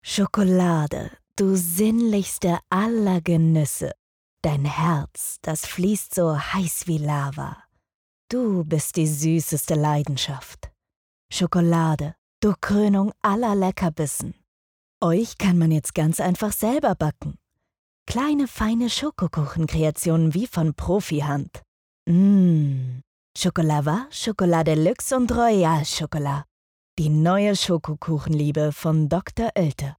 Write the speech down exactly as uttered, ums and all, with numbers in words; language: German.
Schokolade, du sinnlichste aller Genüsse. Dein Herz, das fließt so heiß wie Lava. Du bist die süßeste Leidenschaft. Schokolade, du Krönung aller Leckerbissen. Euch kann man jetzt ganz einfach selber backen. Kleine, feine Schokokuchenkreationen wie von Profihand. Mmh. Chocolava, Chocolat Deluxe und Royal Chocolat. Die neue Schokokuchenliebe von Doktor Oetker.